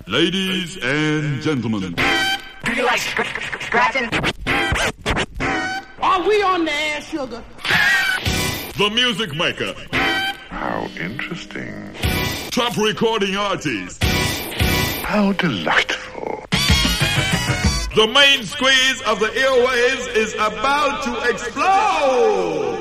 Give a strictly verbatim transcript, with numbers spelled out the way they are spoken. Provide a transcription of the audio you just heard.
Ladies and gentlemen. Do you like scr- scr- scratching? Are we on the air, sugar? The music maker. How interesting. Top recording artist. How delightful. The main squeeze of the airwaves is about to explode.